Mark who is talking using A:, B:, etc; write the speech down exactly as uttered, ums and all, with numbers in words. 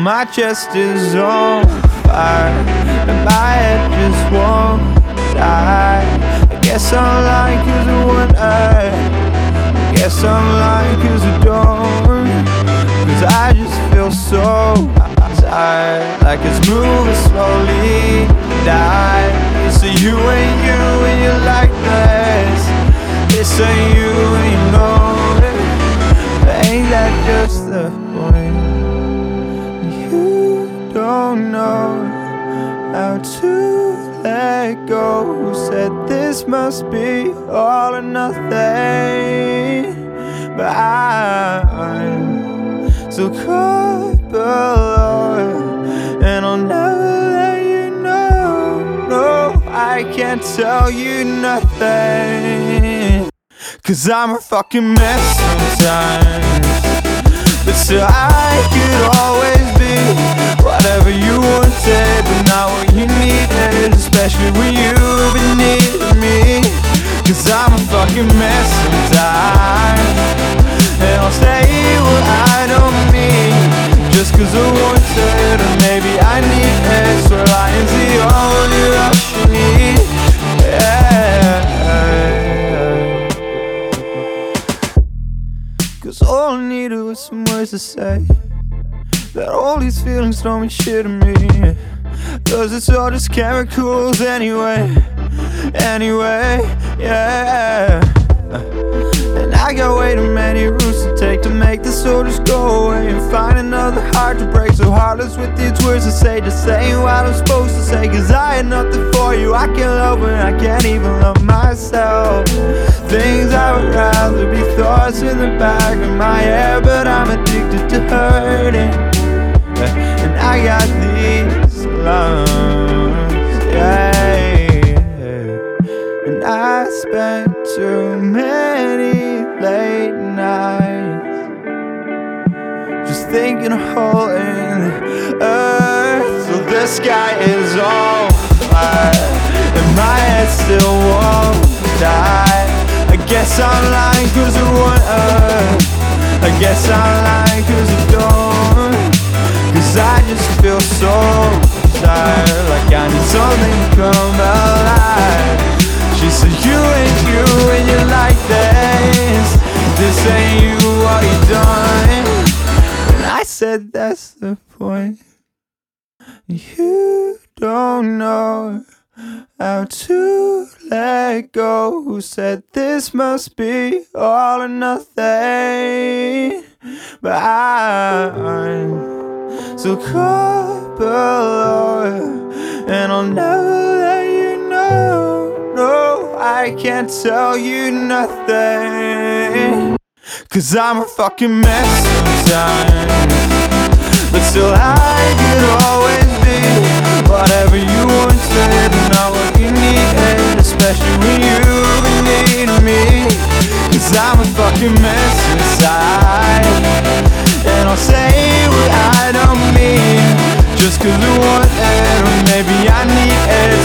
A: my chest is on fire and my head just won't die. I guess I'm lying cause I want I guess I'm lying cause I don't, cause I just feel so tired, like it's moving slowly die. So you ain't you and you like this. This ain't you and you know it. But ain't that just the point? You don't know how to let go. Who said this must be all or nothing? But I'm so caught below, and I'll never let you know. No, I can't tell you nothing, cause I'm a fucking mess sometimes. But still I could always be whatever you wanted, but not what you needed, especially when you've been needing me. Cause I'm a fucking mess sometimes, and I'll say what I don't mean, just cause I want it, or maybe I need it. So lying's the only rush you need, yeah. Cause all I needed was some words to say, that all these feelings don't mean shit to me, cause it's all just chemicals anyway, anyway, yeah. And I got way too many routes to take to make this soul just go away and find another heart to break. So heartless with these words to say, just saying what I'm supposed to say, cause I had nothing for you. I can't love when I can't even love myself. Things I would rather be thoughts in the back of my head, but I'm addicted to hurting, and I got these lungs, yeah. And I spent too many late nights just thinking of hole in the earth. So the sky is on fire and my head still won't die. I guess I'm lying cause I want earth. I guess I'm lying cause I don't, cause I just feel so tired, like I need something to come alive. She said you ain't you and you like this. This ain't you, what you done? And I said that's the point. You don't know how to let go. Who said this must be all or nothing? But I'm so caught below, and I'll never let you know. No, I can't tell you nothing, cause I'm a fucking mess sometimes. But still I could always be whatever you wanted, not what you needed, especially when you've been needing me. Cause I'm a fucking mess inside, and I'll say what I don't mean, just cause I want it, or maybe I need it.